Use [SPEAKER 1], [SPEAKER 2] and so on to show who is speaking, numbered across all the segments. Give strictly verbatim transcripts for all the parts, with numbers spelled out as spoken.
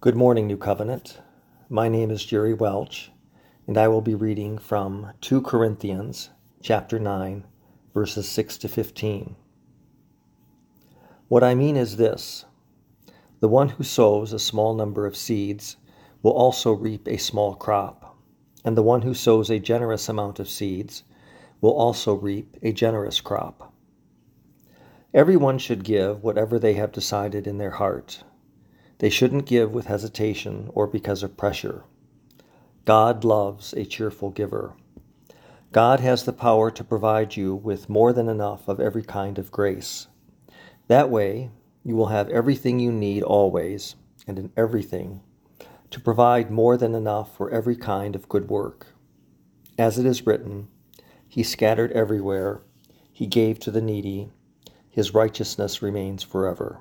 [SPEAKER 1] Good morning, New Covenant. My name is Jerry Welch, and I will be reading from Second Corinthians chapter nine, verses six to fifteen. What I mean is this: the one who sows a small number of seeds will also reap a small crop, and the one who sows a generous amount of seeds will also reap a generous crop. Everyone should give whatever they have decided in their heart. They shouldn't give with hesitation or because of pressure. God loves a cheerful giver. God has the power to provide you with more than enough of every kind of grace. That way, you will have everything you need always, and in everything, to provide more than enough for every kind of good work. As it is written, He scattered everywhere, He gave to the needy, His righteousness remains forever.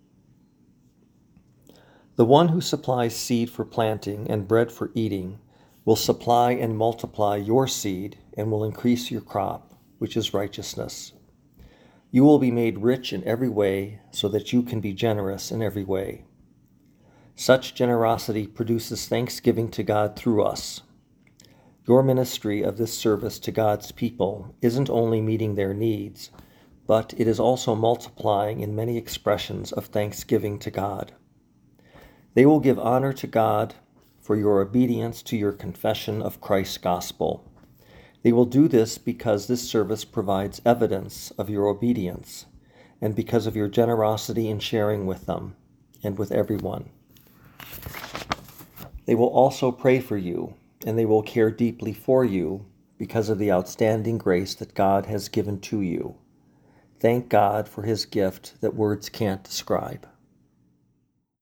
[SPEAKER 1] The one who supplies seed for planting and bread for eating will supply and multiply your seed and will increase your crop, which is righteousness. You will be made rich in every way so that you can be generous in every way. Such generosity produces thanksgiving to God through us. Your ministry of this service to God's people isn't only meeting their needs, but it is also multiplying in many expressions of thanksgiving to God. They will give honor to God for your obedience to your confession of Christ's gospel. They will do this because this service provides evidence of your obedience and because of your generosity in sharing with them and with everyone. They will also pray for you, and they will care deeply for you because of the outstanding grace that God has given to you. Thank God for His gift that words can't describe.